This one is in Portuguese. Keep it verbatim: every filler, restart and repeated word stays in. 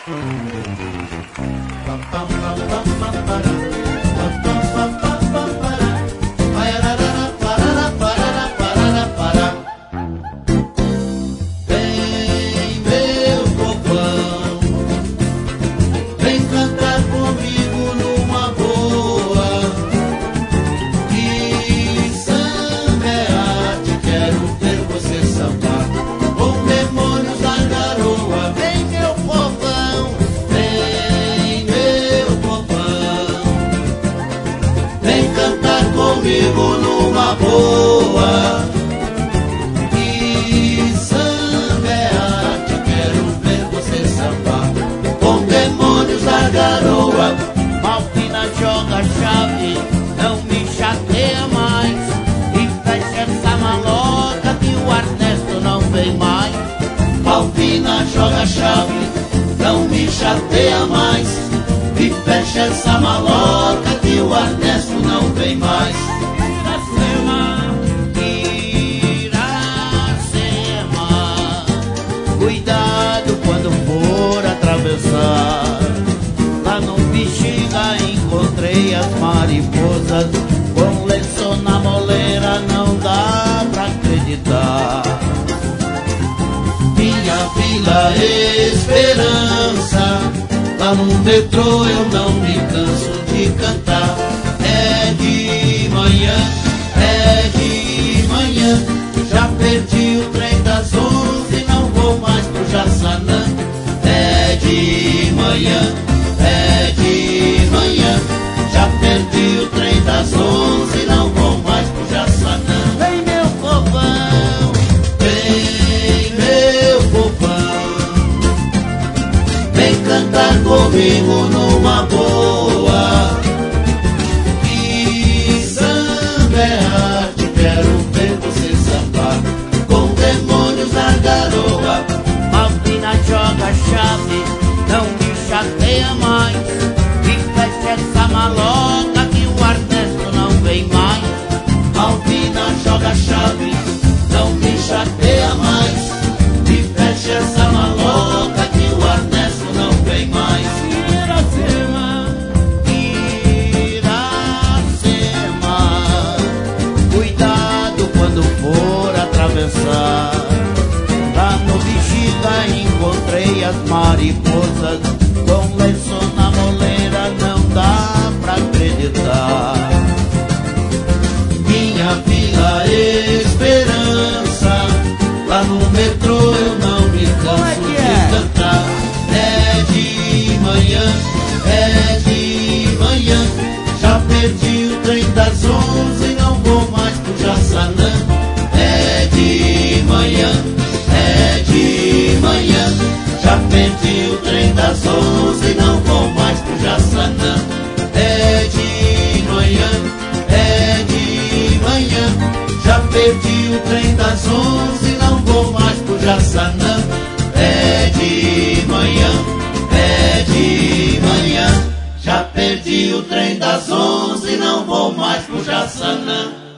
Vem, meu povão, vem cantar comigo numa boa. Que samba é arte, quero ver você sambar com demônios da garoa. Vem, meu povão, vem, meu povão, vem cantar comigo numa boa. Que samba é arte, quero ver você sambar com demônios da garoa. Malvina joga chave, não me chateia mais. E fecha essa maloca que o Ernesto não vem mais. Malvina joga chave, não me chateia mais. E fecha essa maloca que o Ernesto não vem mais. Iracema, cuidado quando for atravessar. Lá no Bexiga encontrei as mariposas com lenço na moleira, não dá pra acreditar. Minha Vila Esperança, lá no metrô eu não me canso de cantar. É de manhã, é de manhã, já perdi o trem das onze, não vou mais pro Jaçanã. É de manhã, é de manhã, já perdi o trem das onze, não vou mais pro Jaçanã. Vem, meu povão, Vem, meu povão, vem cantar comigo numa boa. Que samba é arte, quero ver você sambar com demônios da garoa. Malvina joga chave, não me chateia mais. E fecha essa maloca que o Ernesto não vem mais. Malvina joga chave, não me chateia mais. E fecha essa maloca que o Ernesto não vem mais. Iracema, Iracema, cuidado quando for atravessar. Lá no Bexiga encontrei as mariposas com lenço na moleira, não dá pra acreditar. Minha Vila Esperança, lá no metrô eu não me canso que de é? cantar. É de manhã, é de manhã, já perdi o trem das onze, não vou mais pro Jaçanã. É de manhã, é de manhã, já perdi o trem das onze, não vou mais pro Jaçanã. É de manhã, é de manhã, já perdi o trem das onze, não vou mais pro Jaçanã. É de manhã, é de manhã, já perdi o trem das onze, não vou mais pro Jaçanã.